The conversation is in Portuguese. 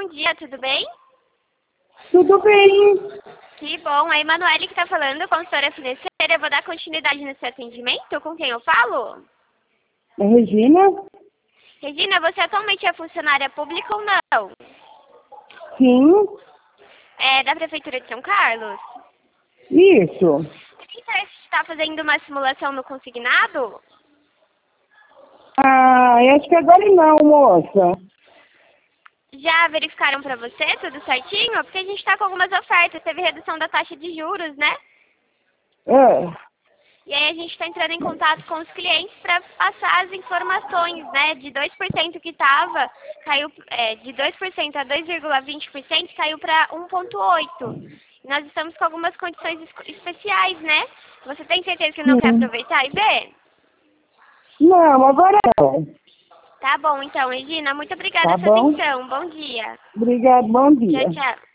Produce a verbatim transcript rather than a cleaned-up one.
bom dia, tudo bem? Tudo bem. Que bom, é a Emanuele que está falando, consultora financeira. Eu vou dar continuidade no seu atendimento. Com quem eu falo? É Regina? Regina, você atualmente é funcionária pública ou não? Sim. É da Prefeitura de São Carlos? Isso. Você está fazendo uma simulação no consignado? Ah, acho que agora não, moça. Já verificaram para você tudo certinho? Porque a gente está com algumas ofertas. Teve redução da taxa de juros, né? É. E aí a gente está entrando em contato com os clientes para passar as informações, né? De dois por cento que estava, caiu é, de dois por cento a dois vírgula vinte por cento, caiu para um vírgula oito por cento. E nós estamos com algumas condições es- especiais, né? Você tem certeza que não quer Sim. aproveitar e ver? Não, agora não. Tá bom, então, Regina. Muito obrigada Tá pela sua bom? atenção. Bom dia. Obrigado, bom Tchau, dia. tchau.